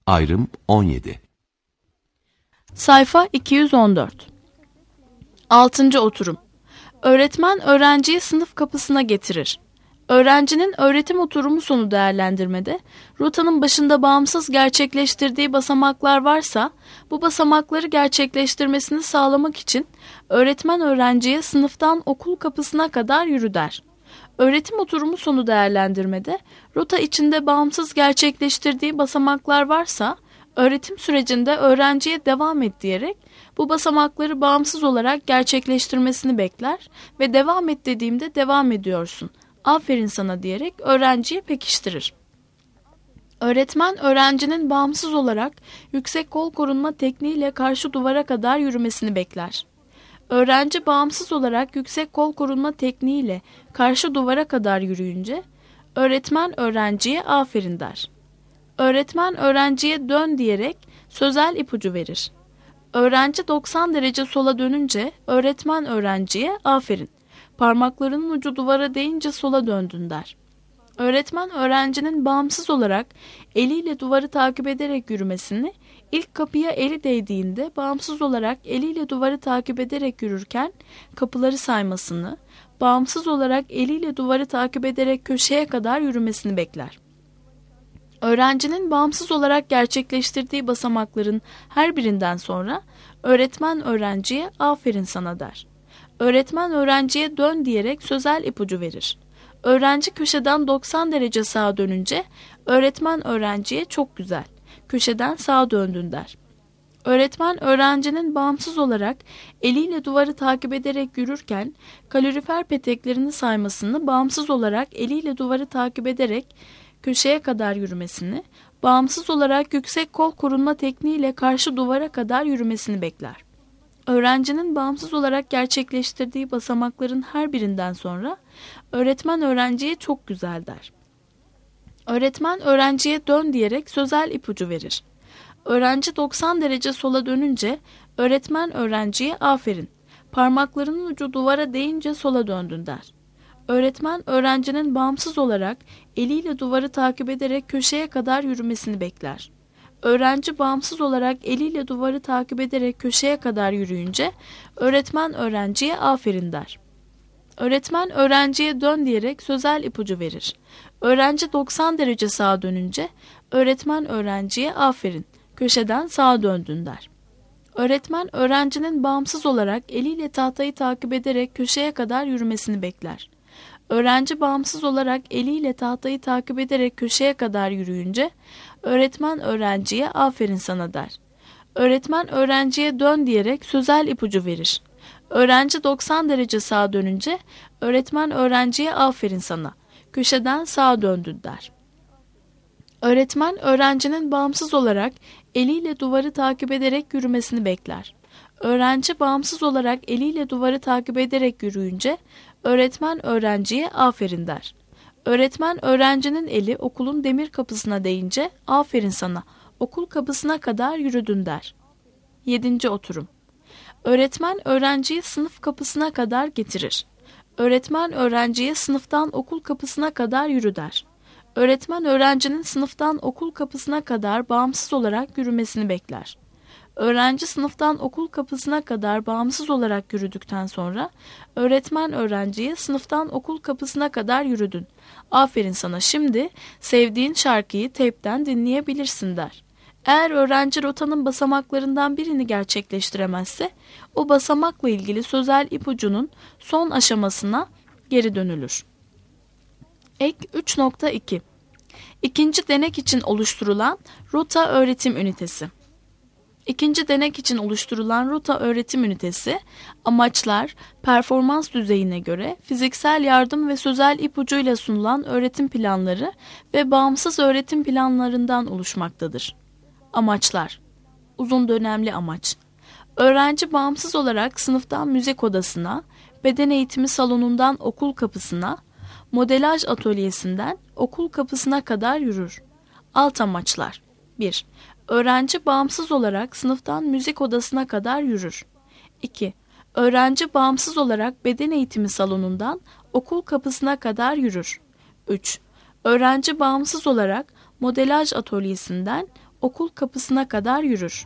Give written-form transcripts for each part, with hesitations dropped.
Ayrım 17. Sayfa 214. 6. oturum. Öğretmen öğrenciyi sınıf kapısına getirir. Öğrencinin öğretim oturumu sonu değerlendirmede, rotanın başında bağımsız gerçekleştirdiği basamaklar varsa, bu basamakları gerçekleştirmesini sağlamak için öğretmen öğrenciye sınıftan okul kapısına kadar yürü der. Öğretim oturumu sonu değerlendirmede, rota içinde bağımsız gerçekleştirdiği basamaklar varsa, öğretim sürecinde öğrenciye devam et diyerek bu basamakları bağımsız olarak gerçekleştirmesini bekler ve devam et dediğimde devam ediyorsun, aferin sana diyerek öğrenciye pekiştirir. Öğretmen öğrencinin bağımsız olarak yüksek kol korunma tekniğiyle karşı duvara kadar yürümesini bekler. Öğrenci bağımsız olarak yüksek kol korunma tekniğiyle karşı duvara kadar yürüyünce öğretmen öğrenciye aferin der. Öğretmen öğrenciye dön diyerek sözel ipucu verir. Öğrenci 90 derece sola dönünce öğretmen öğrenciye aferin, parmaklarının ucu duvara değince sola döndün der. Öğretmen öğrencinin bağımsız olarak eliyle duvarı takip ederek yürümesini, ilk kapıya eli değdiğinde bağımsız olarak eliyle duvarı takip ederek yürürken kapıları saymasını, bağımsız olarak eliyle duvarı takip ederek köşeye kadar yürümesini bekler. Öğrencinin bağımsız olarak gerçekleştirdiği basamakların her birinden sonra öğretmen öğrenciye aferin sana der. Öğretmen öğrenciye dön diyerek sözel ipucu verir. Öğrenci köşeden 90 derece sağa dönünce öğretmen öğrenciye çok güzel, köşeden sağa döndün der. Öğretmen öğrencinin bağımsız olarak eliyle duvarı takip ederek yürürken kalorifer peteklerini saymasını, bağımsız olarak eliyle duvarı takip ederek köşeye kadar yürümesini, bağımsız olarak yüksek kol korunma tekniğiyle karşı duvara kadar yürümesini bekler. Öğrencinin bağımsız olarak gerçekleştirdiği basamakların her birinden sonra öğretmen öğrenciye çok güzel der. Öğretmen öğrenciye dön diyerek sözel ipucu verir. Öğrenci 90 derece sola dönünce öğretmen öğrenciye aferin, parmaklarının ucu duvara değince sola döndün der. Öğretmen öğrencinin bağımsız olarak eliyle duvarı takip ederek köşeye kadar yürümesini bekler. Öğrenci bağımsız olarak eliyle duvarı takip ederek köşeye kadar yürüyünce öğretmen öğrenciye aferin der. Öğretmen öğrenciye dön diyerek sözel ipucu verir. Öğrenci 90 derece sağa dönünce öğretmen öğrenciye aferin, köşeden sağa döndün der. Öğretmen öğrencinin bağımsız olarak eliyle tahtayı takip ederek köşeye kadar yürümesini bekler. Öğrenci bağımsız olarak eliyle tahtayı takip ederek köşeye kadar yürüyünce öğretmen öğrenciye aferin sana der. Öğretmen öğrenciye dön diyerek sözel ipucu verir. Öğrenci 90 derece sağa dönünce öğretmen öğrenciye aferin sana, köşeden sağa döndün der. Öğretmen öğrencinin bağımsız olarak eliyle duvarı takip ederek yürümesini bekler. Öğrenci bağımsız olarak eliyle duvarı takip ederek yürüyünce öğretmen öğrenciye aferin der. Öğretmen öğrencinin eli okulun demir kapısına değince aferin sana, okul kapısına kadar yürüdün der. 7. oturum. Öğretmen öğrenciyi sınıf kapısına kadar getirir. Öğretmen öğrenciye sınıftan okul kapısına kadar yürü der. Öğretmen öğrencinin sınıftan okul kapısına kadar bağımsız olarak yürümesini bekler. Öğrenci sınıftan okul kapısına kadar bağımsız olarak yürüdükten sonra öğretmen öğrenciye sınıftan okul kapısına kadar yürüdün, aferin sana, şimdi sevdiğin şarkıyı teypten dinleyebilirsin der. Eğer öğrenci rotanın basamaklarından birini gerçekleştiremezse o basamakla ilgili sözel ipucunun son aşamasına geri dönülür. Ek 3.2 İkinci denek için oluşturulan rota öğretim ünitesi. İkinci denek için oluşturulan rota öğretim ünitesi, amaçlar, performans düzeyine göre fiziksel yardım ve sözel ipucuyla sunulan öğretim planları ve bağımsız öğretim planlarından oluşmaktadır. Amaçlar: uzun dönemli amaç. Öğrenci bağımsız olarak sınıftan müzik odasına, beden eğitimi salonundan okul kapısına, modelaj atölyesinden okul kapısına kadar yürür. Alt amaçlar: 1. Öğrenci bağımsız olarak sınıftan müzik odasına kadar yürür. 2. Öğrenci bağımsız olarak beden eğitimi salonundan okul kapısına kadar yürür. 3. Öğrenci bağımsız olarak modelaj atölyesinden okul kapısına kadar yürür.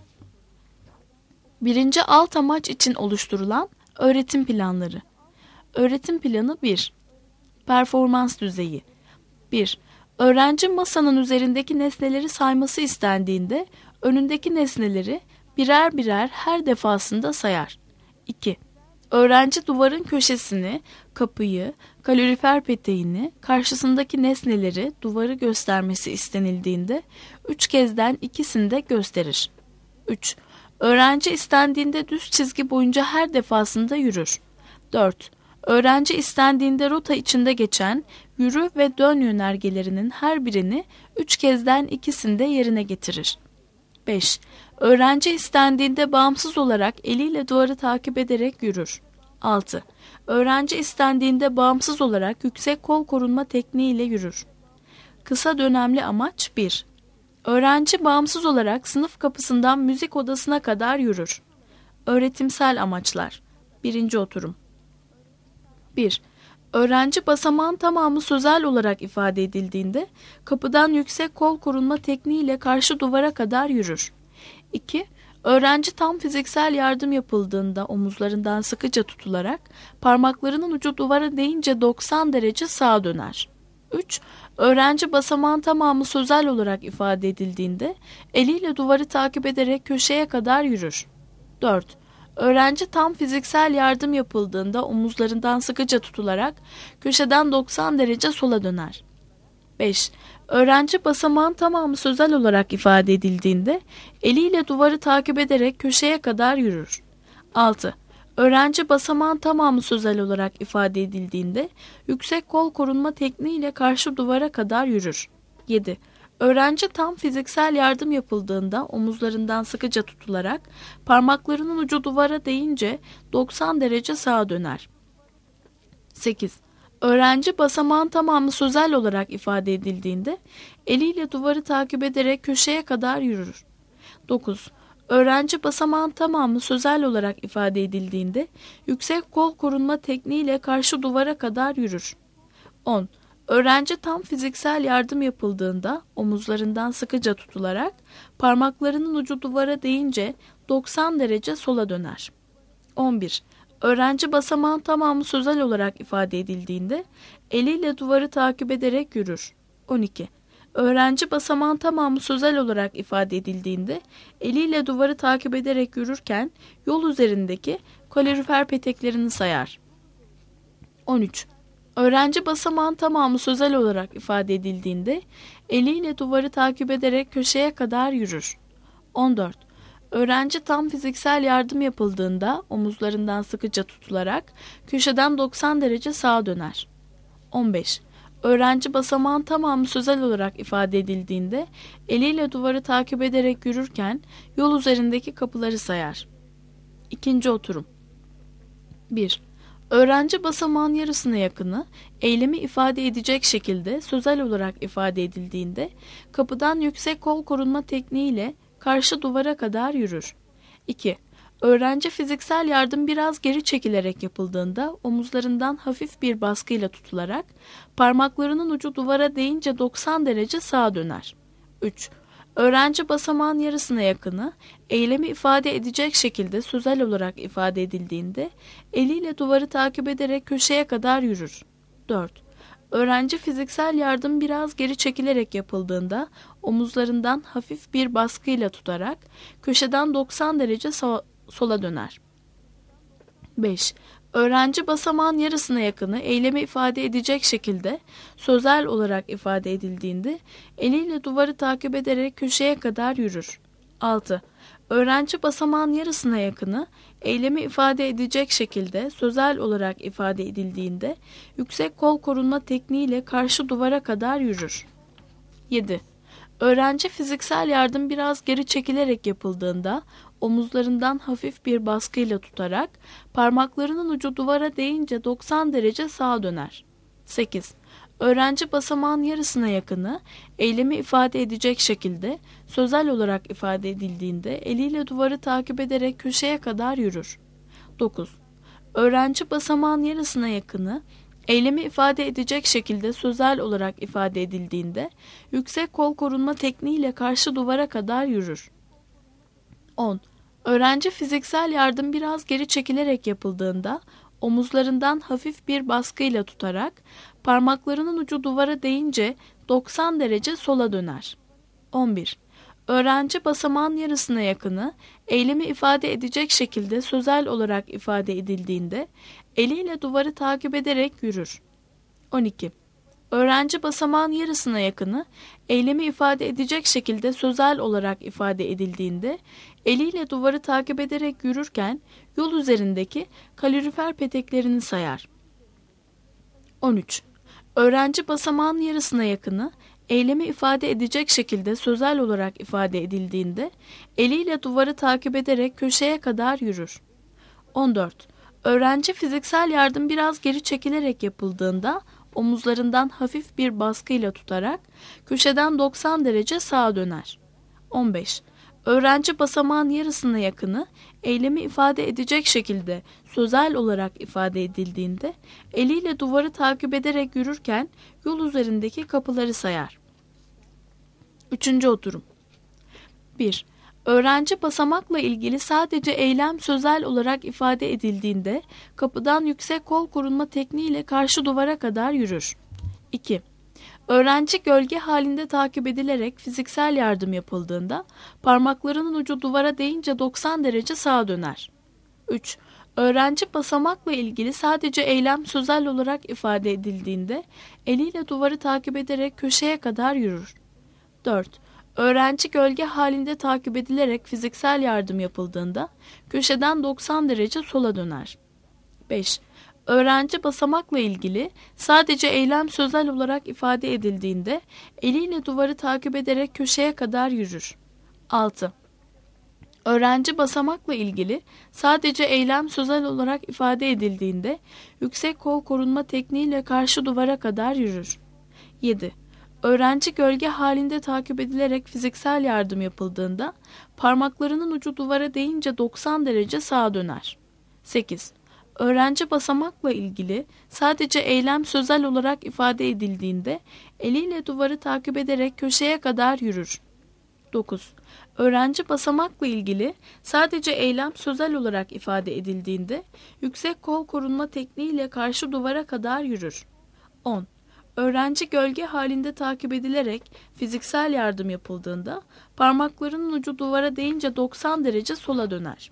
Birinci alt amaç için oluşturulan öğretim planları. Öğretim planı 1. Performans düzeyi. 1. Öğrenci masanın üzerindeki nesneleri sayması istendiğinde önündeki nesneleri birer birer her defasında sayar. 2. Öğrenci duvarın köşesini, kapıyı, kalorifer peteğini, karşısındaki nesneleri, duvarı göstermesi istenildiğinde 3 kezden ikisini de gösterir. 3. Öğrenci istendiğinde düz çizgi boyunca her defasında yürür. 4. Öğrenci istendiğinde rota içinde geçen yürü ve dön yönergelerinin her birini 3 kezden ikisinde yerine getirir. 5. Öğrenci istendiğinde bağımsız olarak eliyle duvarı takip ederek yürür. 6. Öğrenci istendiğinde bağımsız olarak yüksek kol korunma tekniğiyle yürür. Kısa dönemli amaç 1. Öğrenci bağımsız olarak sınıf kapısından müzik odasına kadar yürür. Öğretimsel amaçlar. 1. oturum. 1. Öğrenci basamağın tamamı sözel olarak ifade edildiğinde kapıdan yüksek kol korunma tekniğiyle karşı duvara kadar yürür. 2. Öğrenci tam fiziksel yardım yapıldığında omuzlarından sıkıca tutularak parmaklarının ucu duvara değince 90 derece sağa döner. 3. Öğrenci basamağın tamamı sözel olarak ifade edildiğinde eliyle duvarı takip ederek köşeye kadar yürür. 4. Öğrenci tam fiziksel yardım yapıldığında omuzlarından sıkıca tutularak köşeden 90 derece sola döner. 5. Öğrenci basamağın tamamı sözel olarak ifade edildiğinde eliyle duvarı takip ederek köşeye kadar yürür. 6. Öğrenci basamağın tamamı sözel olarak ifade edildiğinde yüksek kol korunma tekniğiyle karşı duvara kadar yürür. 7. Öğrenci tam fiziksel yardım yapıldığında omuzlarından sıkıca tutularak parmaklarının ucu duvara değince 90 derece sağa döner. 8. Öğrenci basamağın tamamı sözel olarak ifade edildiğinde eliyle duvarı takip ederek köşeye kadar yürür. 9. Öğrenci basamağın tamamı sözel olarak ifade edildiğinde yüksek kol korunma tekniğiyle karşı duvara kadar yürür. 10. Öğrenci tam fiziksel yardım yapıldığında omuzlarından sıkıca tutularak parmaklarının ucu duvara değince 90 derece sola döner. 11. Öğrenci basamağın tamamı sözel olarak ifade edildiğinde eliyle duvarı takip ederek yürür. 12. Öğrenci basamağın tamamı sözel olarak ifade edildiğinde eliyle duvarı takip ederek yürürken yol üzerindeki kalorifer peteklerini sayar. 13. Öğrenci basamağın tamamı sözel olarak ifade edildiğinde eliyle duvarı takip ederek köşeye kadar yürür. 14. Öğrenci tam fiziksel yardım yapıldığında omuzlarından sıkıca tutularak köşeden 90 derece sağa döner. 15. Öğrenci basamağın tamamı sözel olarak ifade edildiğinde eliyle duvarı takip ederek yürürken yol üzerindeki kapıları sayar. 2. oturum. 1. Öğrenci basamağın yarısına yakını eylemi ifade edecek şekilde sözel olarak ifade edildiğinde kapıdan yüksek kol korunma tekniğiyle karşı duvara kadar yürür. 2. Öğrenci fiziksel yardım biraz geri çekilerek yapıldığında omuzlarından hafif bir baskıyla tutularak parmaklarının ucu duvara değince 90 derece sağa döner. 3. Öğrenci basamağın yarısına yakını eylemi ifade edecek şekilde sözel olarak ifade edildiğinde eliyle duvarı takip ederek köşeye kadar yürür. 4. Öğrenci fiziksel yardım biraz geri çekilerek yapıldığında omuzlarından hafif bir baskıyla tutarak köşeden 90 derece sola döner. 5. Öğrenci basamağın yarısına yakını eylemi ifade edecek şekilde sözel olarak ifade edildiğinde eliyle duvarı takip ederek köşeye kadar yürür. 6. Öğrenci basamağın yarısına yakını eylemi ifade edecek şekilde sözel olarak ifade edildiğinde yüksek kol korunma tekniğiyle karşı duvara kadar yürür. 7. Öğrenci fiziksel yardım biraz geri çekilerek yapıldığında omuzlarından hafif bir baskıyla tutarak parmaklarının ucu duvara değince 90 derece sağa döner. 8. Öğrenci basamağın yarısına yakını eylemi ifade edecek şekilde sözel olarak ifade edildiğinde eliyle duvarı takip ederek köşeye kadar yürür. 9. Öğrenci basamağın yarısına yakını Eylemi ifade edecek şekilde sözel olarak ifade edildiğinde yüksek kol korunma tekniğiyle karşı duvara kadar yürür. 10. Öğrenci fiziksel yardım biraz geri çekilerek yapıldığında omuzlarından hafif bir baskıyla tutarak parmaklarının ucu duvara değince 90 derece sola döner. 11. Öğrenci basamağın yarısına yakını eylemi ifade edecek şekilde sözel olarak ifade edildiğinde eliyle duvarı takip ederek yürür. 12. Öğrenci basamağın yarısına yakını eylemi ifade edecek şekilde sözel olarak ifade edildiğinde eliyle duvarı takip ederek yürürken yol üzerindeki kalorifer peteklerini sayar. 13. Öğrenci basamağın yarısına yakını eylemi ifade edecek şekilde sözel olarak ifade edildiğinde eliyle duvarı takip ederek köşeye kadar yürür. 14. Öğrenci fiziksel yardım biraz geri çekilerek yapıldığında omuzlarından hafif bir baskıyla tutarak köşeden 90 derece sağa döner. 15. Öğrenci basamağın yarısına yakını eylemi ifade edecek şekilde sözel olarak ifade edildiğinde eliyle duvarı takip ederek yürürken yol üzerindeki kapıları sayar. 3. oturum. 1. Öğrenci basamakla ilgili sadece eylem sözel olarak ifade edildiğinde kapıdan yüksek kol korunma tekniğiyle karşı duvara kadar yürür. 2. Öğrenci gölge halinde takip edilerek fiziksel yardım yapıldığında parmaklarının ucu duvara değince 90 derece sağa döner. 3. Öğrenci basamakla ilgili sadece eylem sözel olarak ifade edildiğinde eliyle duvarı takip ederek köşeye kadar yürür. 4. Öğrenci gölge halinde takip edilerek fiziksel yardım yapıldığında köşeden 90 derece sola döner. 5. Öğrenci basamakla ilgili sadece eylem sözel olarak ifade edildiğinde eliyle duvarı takip ederek köşeye kadar yürür. 6. Öğrenci basamakla ilgili sadece eylem sözel olarak ifade edildiğinde yüksek kol korunma tekniğiyle karşı duvara kadar yürür. 7. Öğrenci gölge halinde takip edilerek fiziksel yardım yapıldığında parmaklarının ucu duvara değince 90 derece sağa döner. 8. Öğrenci basamakla ilgili sadece eylem sözel olarak ifade edildiğinde eliyle duvarı takip ederek köşeye kadar yürür. 9. Öğrenci basamakla ilgili sadece eylem sözel olarak ifade edildiğinde yüksek kol korunma tekniğiyle karşı duvara kadar yürür. 10. Öğrenci gölge halinde takip edilerek fiziksel yardım yapıldığında parmaklarının ucu duvara değince 90 derece sola döner.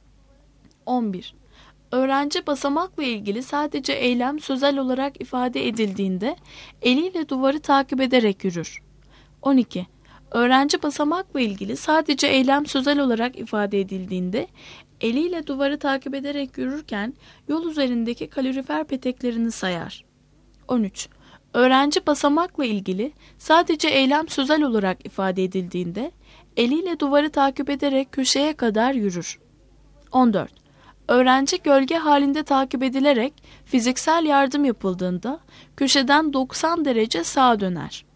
11. Öğrenci basamakla ilgili sadece eylem sözel olarak ifade edildiğinde eliyle duvarı takip ederek yürür. 12. Öğrenci basamakla ilgili sadece eylem sözel olarak ifade edildiğinde eliyle duvarı takip ederek yürürken yol üzerindeki kalorifer peteklerini sayar. 13. Öğrenci basamakla ilgili sadece eylem sözel olarak ifade edildiğinde eliyle duvarı takip ederek köşeye kadar yürür. 14. Öğrenci gölge halinde takip edilerek fiziksel yardım yapıldığında köşeden 90 derece sağa döner.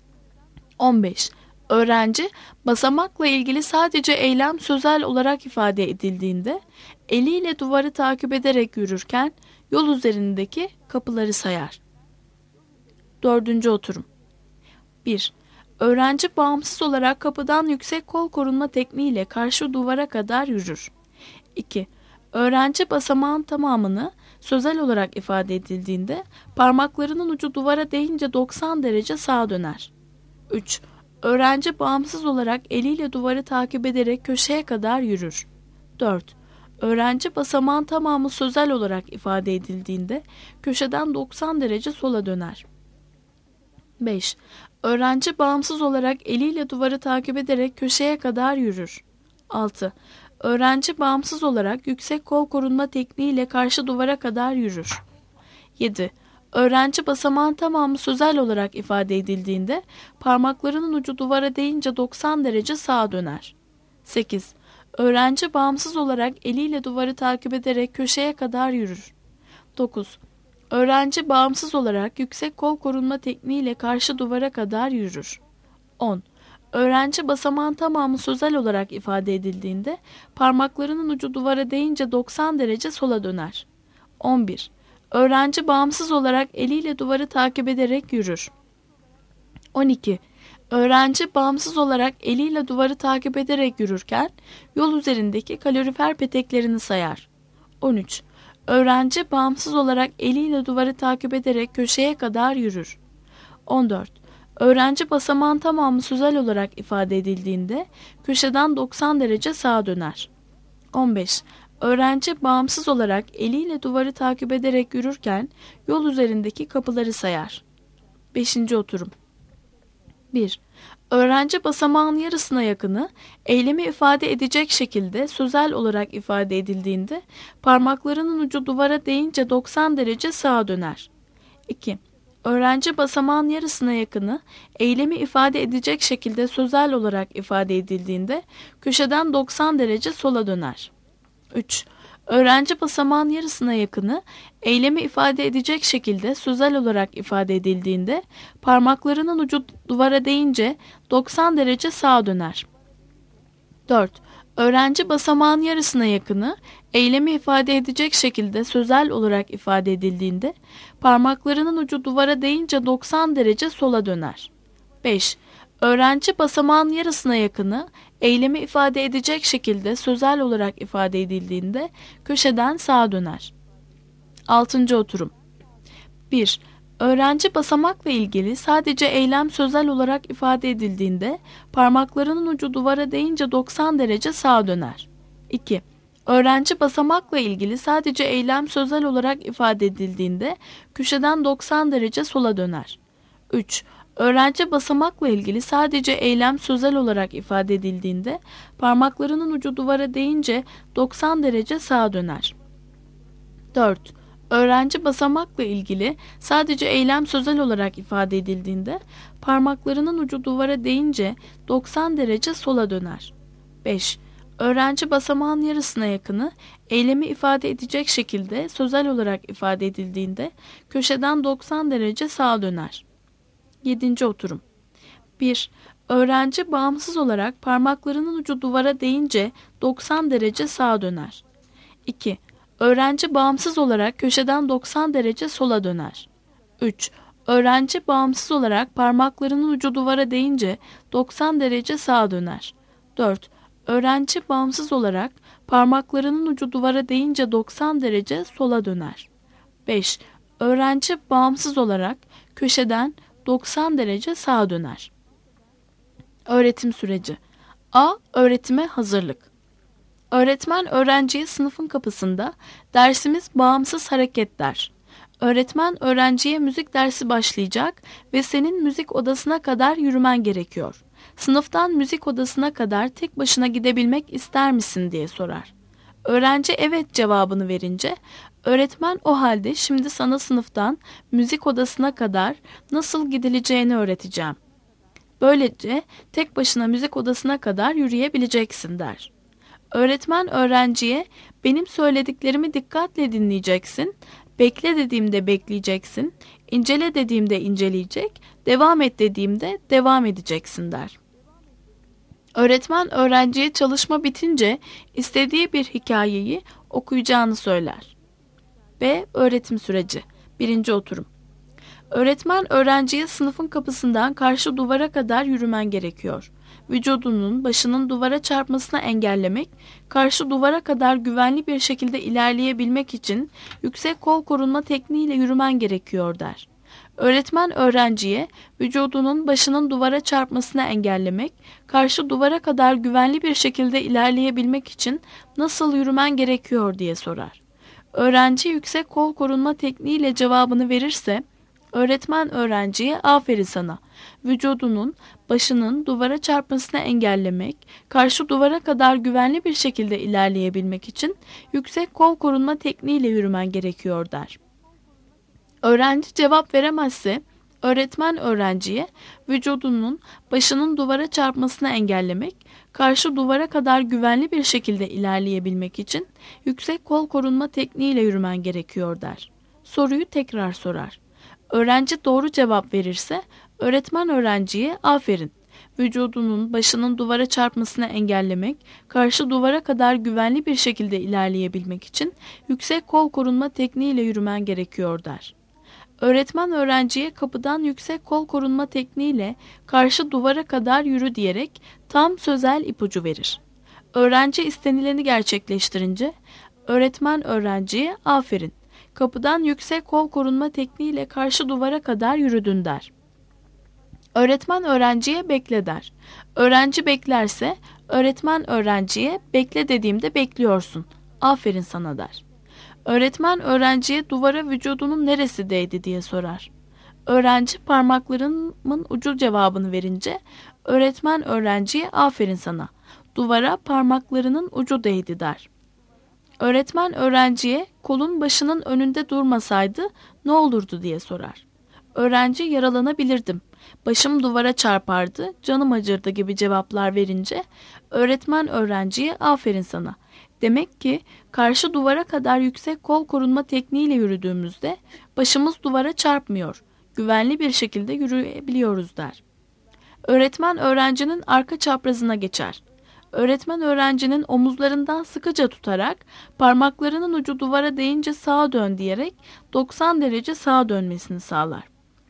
15. Öğrenci basamakla ilgili sadece eylem sözel olarak ifade edildiğinde eliyle duvarı takip ederek yürürken yol üzerindeki kapıları sayar. 4. oturum. 1. Öğrenci bağımsız olarak kapıdan yüksek kol korunma tekniğiyle karşı duvara kadar yürür. 2. Öğrenci basamağın tamamını sözel olarak ifade edildiğinde parmaklarının ucu duvara değince 90 derece sağa döner. 3. Öğrenci bağımsız olarak eliyle duvarı takip ederek köşeye kadar yürür. 4. Öğrenci basamağın tamamı sözel olarak ifade edildiğinde köşeden 90 derece sola döner. 5. Öğrenci bağımsız olarak eliyle duvarı takip ederek köşeye kadar yürür. 6. Öğrenci bağımsız olarak yüksek kol korunma tekniğiyle karşı duvara kadar yürür. 7. Öğrenci basamağın tamamı sözel olarak ifade edildiğinde parmaklarının ucu duvara değince 90 derece sağa döner. 8. Öğrenci bağımsız olarak eliyle duvarı takip ederek köşeye kadar yürür. 9. Öğrenci bağımsız olarak yüksek kol korunma tekniğiyle karşı duvara kadar yürür. 10. Öğrenci basamağın tamamı sözel olarak ifade edildiğinde parmaklarının ucu duvara değince 90 derece sola döner. 11. Öğrenci bağımsız olarak eliyle duvarı takip ederek yürür. 12. Öğrenci bağımsız olarak eliyle duvarı takip ederek yürürken yol üzerindeki kalorifer peteklerini sayar. 13. Öğrenci bağımsız olarak eliyle duvarı takip ederek köşeye kadar yürür. 14. Öğrenci basamağın tamamı sözel olarak ifade edildiğinde köşeden 90 derece sağa döner. 15. Öğrenci bağımsız olarak eliyle duvarı takip ederek yürürken yol üzerindeki kapıları sayar. 5. oturum. 1. Öğrenci basamağın yarısına yakını eylemi ifade edecek şekilde sözel olarak ifade edildiğinde parmaklarının ucu duvara değince 90 derece sağa döner. 2. Öğrenci basamağın yarısına yakını eylemi ifade edecek şekilde sözel olarak ifade edildiğinde köşeden 90 derece sola döner. 3. Öğrenci basamağın yarısına yakını eylemi ifade edecek şekilde sözel olarak ifade edildiğinde parmaklarının ucu duvara değince 90 derece sağa döner. 4. Öğrenci basamağın yarısına yakını eylemi ifade edecek şekilde sözel olarak ifade edildiğinde parmaklarının ucu duvara değince 90 derece sola döner. 5. Öğrenci basamağın yarısına yakını eylemi ifade edecek şekilde sözel olarak ifade edildiğinde köşeden sağa döner. 6. oturum. 1. Öğrenci basamakla ilgili sadece eylem sözel olarak ifade edildiğinde parmaklarının ucu duvara değince 90 derece sağa döner. 2. Öğrenci basamakla ilgili sadece eylem sözel olarak ifade edildiğinde köşeden 90 derece sola döner. 3. Öğrenci basamakla ilgili sadece eylem sözel olarak ifade edildiğinde parmaklarının ucu duvara değince 90 derece sağa döner. 4. Öğrenci basamakla ilgili sadece eylem sözel olarak ifade edildiğinde parmaklarının ucu duvara değince 90 derece sola döner. 5. Öğrenci basamağın yarısına yakını eylemi ifade edecek şekilde sözel olarak ifade edildiğinde köşeden 90 derece sağa döner. 7. oturum. 1. Öğrenci bağımsız olarak parmaklarının ucu duvara değince 90 derece sağa döner. 2. Öğrenci bağımsız olarak köşeden 90 derece sola döner. 3. Öğrenci bağımsız olarak parmaklarının ucu duvara değince 90 derece sağa döner. 4. Öğrenci bağımsız olarak parmaklarının ucu duvara değince 90 derece sola döner. 5. Öğrenci bağımsız olarak köşeden 90 derece sağa döner. Öğretim süreci. A. Öğretime hazırlık. Öğretmen öğrenciye sınıfın kapısında dersimiz bağımsız hareket der. Öğretmen öğrenciye müzik dersi başlayacak ve senin müzik odasına kadar yürümen gerekiyor. Sınıftan müzik odasına kadar tek başına gidebilmek ister misin diye sorar. Öğrenci evet cevabını verince öğretmen o halde şimdi sana sınıftan müzik odasına kadar nasıl gidileceğini öğreteceğim. Böylece tek başına müzik odasına kadar yürüyebileceksin der. Öğretmen öğrenciye benim söylediklerimi dikkatle dinleyeceksin, bekle dediğimde bekleyeceksin, incele dediğimde inceleyecek, devam et dediğimde devam edeceksin der. Öğretmen öğrenciye çalışma bitince istediği bir hikayeyi okuyacağını söyler. B. Öğretim süreci. 1. oturum. Öğretmen öğrenciye sınıfın kapısından karşı duvara kadar yürümen gerekiyor. Vücudunun başının duvara çarpmasını engellemek, karşı duvara kadar güvenli bir şekilde ilerleyebilmek için yüksek kol korunma tekniğiyle yürümen gerekiyor der. Öğretmen öğrenciye vücudunun başının duvara çarpmasını engellemek, karşı duvara kadar güvenli bir şekilde ilerleyebilmek için nasıl yürümen gerekiyor diye sorar. Öğrenci yüksek kol korunma tekniğiyle cevabını verirse, öğretmen öğrenciye aferin sana, vücudunun başının duvara çarpmasını engellemek, karşı duvara kadar güvenli bir şekilde ilerleyebilmek için yüksek kol korunma tekniğiyle yürümen gerekiyor der. Öğrenci cevap veremezse, öğretmen öğrenciye vücudunun başının duvara çarpmasını engellemek, karşı duvara kadar güvenli bir şekilde ilerleyebilmek için yüksek kol korunma tekniğiyle yürümen gerekiyor der. Soruyu tekrar sorar. Öğrenci doğru cevap verirse, öğretmen öğrenciye aferin, vücudunun başının duvara çarpmasını engellemek, karşı duvara kadar güvenli bir şekilde ilerleyebilmek için yüksek kol korunma tekniğiyle yürümen gerekiyor der. Öğretmen öğrenciye kapıdan yüksek kol korunma tekniğiyle karşı duvara kadar yürü diyerek tam sözel ipucu verir. Öğrenci istenileni gerçekleştirince öğretmen öğrenciye aferin, kapıdan yüksek kol korunma tekniğiyle karşı duvara kadar yürüdün der. Öğretmen öğrenciye bekle der. Öğrenci beklerse öğretmen öğrenciye bekle dediğimde bekliyorsun, aferin sana der. Öğretmen öğrenciye duvara vücudunun neresi değdi diye sorar. Öğrenci parmaklarımın ucu cevabını verince öğretmen öğrenciye aferin sana, duvara parmaklarının ucu değdi der. Öğretmen öğrenciye kolun başının önünde durmasaydı ne olurdu diye sorar. Öğrenci yaralanabilirdim, başım duvara çarpardı, canım acırdı gibi cevaplar verince öğretmen öğrenciye aferin sana. Demek ki karşı duvara kadar yüksek kol korunma tekniğiyle yürüdüğümüzde başımız duvara çarpmıyor, güvenli bir şekilde yürüyebiliyoruz der. Öğretmen öğrencinin arka çaprazına geçer. Öğretmen öğrencinin omuzlarından sıkıca tutarak parmaklarının ucu duvara değince sağa dön diyerek 90 derece sağa dönmesini sağlar.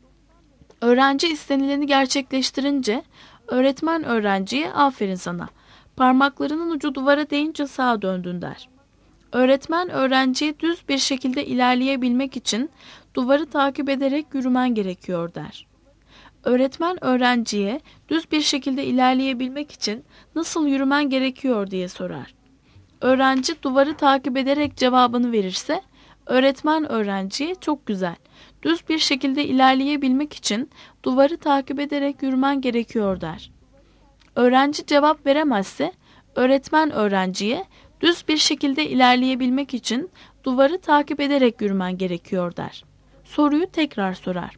Öğrenci istenileni gerçekleştirince öğretmen öğrenciye aferin sana, parmaklarının ucu duvara değince sağa döndün der. Öğretmen öğrenciye düz bir şekilde ilerleyebilmek için duvarı takip ederek yürümen gerekiyor der. Öğretmen öğrenciye düz bir şekilde ilerleyebilmek için nasıl yürümen gerekiyor diye sorar. Öğrenci duvarı takip ederek cevabını verirse öğretmen öğrenciye çok güzel, düz bir şekilde ilerleyebilmek için duvarı takip ederek yürümen gerekiyor der. Öğrenci cevap veremezse öğretmen öğrenciye düz bir şekilde ilerleyebilmek için duvarı takip ederek yürümen gerekiyor der. Soruyu tekrar sorar.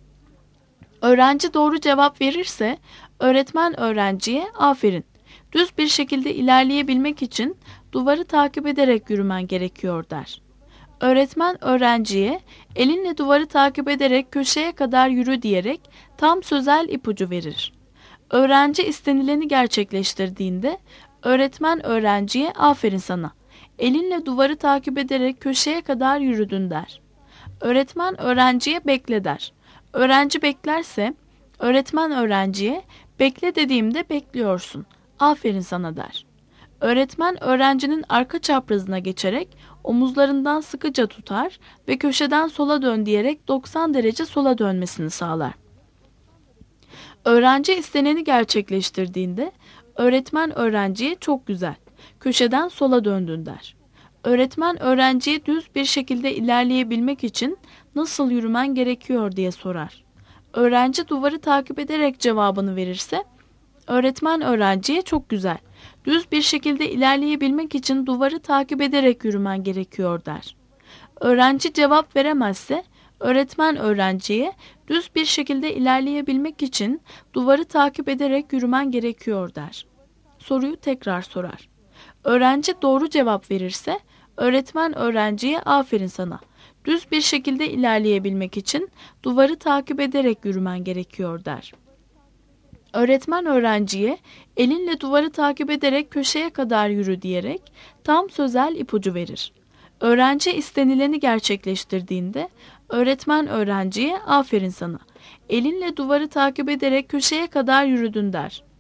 Öğrenci doğru cevap verirse öğretmen öğrenciye aferin, düz bir şekilde ilerleyebilmek için duvarı takip ederek yürümen gerekiyor der. Öğretmen öğrenciye elinle duvarı takip ederek köşeye kadar yürü diyerek tam sözel ipucu verir. Öğrenci istenileni gerçekleştirdiğinde öğretmen öğrenciye aferin sana, elinle duvarı takip ederek köşeye kadar yürüdün der. Öğretmen öğrenciye bekle der. Öğrenci beklerse öğretmen öğrenciye bekle dediğimde bekliyorsun, aferin sana der. Öğretmen öğrencinin arka çaprazına geçerek omuzlarından sıkıca tutar ve köşeden sola dön diyerek 90 derece sola dönmesini sağlar. Öğrenci isteneni gerçekleştirdiğinde öğretmen öğrenciye çok güzel, köşeden sola döndün der. Öğretmen öğrenciye düz bir şekilde ilerleyebilmek için nasıl yürümen gerekiyor diye sorar. Öğrenci duvarı takip ederek cevabını verirse öğretmen öğrenciye çok güzel, düz bir şekilde ilerleyebilmek için duvarı takip ederek yürümen gerekiyor der. Öğrenci cevap veremezse öğretmen öğrenciye düz bir şekilde ilerleyebilmek için duvarı takip ederek yürümen gerekiyor der. Soruyu tekrar sorar. Öğrenci doğru cevap verirse öğretmen öğrenciye aferin sana, düz bir şekilde ilerleyebilmek için duvarı takip ederek yürümen gerekiyor der. Öğretmen öğrenciye elinle duvarı takip ederek köşeye kadar yürü diyerek tam sözel ipucu verir. Öğrenci istenileni gerçekleştirdiğinde öğretmen öğrenciye aferin sana, elinle duvarı takip ederek köşeye kadar yürüdün der.